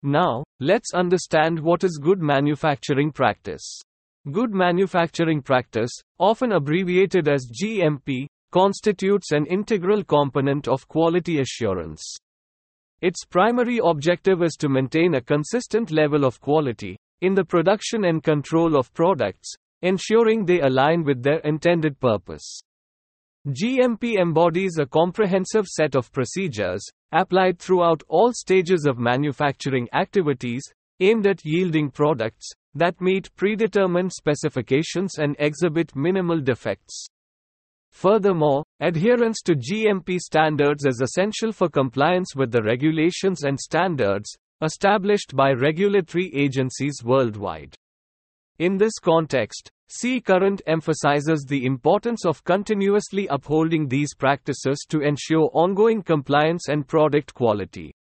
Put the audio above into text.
Now, let's understand what is good manufacturing practice. Good manufacturing practice, often abbreviated as GMP, constitutes an integral component of quality assurance. Its primary objective is to maintain a consistent level of quality in the production and control of products, ensuring they align with their intended purpose. GMP embodies a comprehensive set of procedures, applied throughout all stages of manufacturing activities, aimed at yielding products that meet predetermined specifications and exhibit minimal defects. Furthermore, adherence to GMP standards is essential for compliance with the regulations and standards established by regulatory agencies worldwide. In this context, C. Current emphasizes the importance of continuously upholding these practices to ensure ongoing compliance and product quality.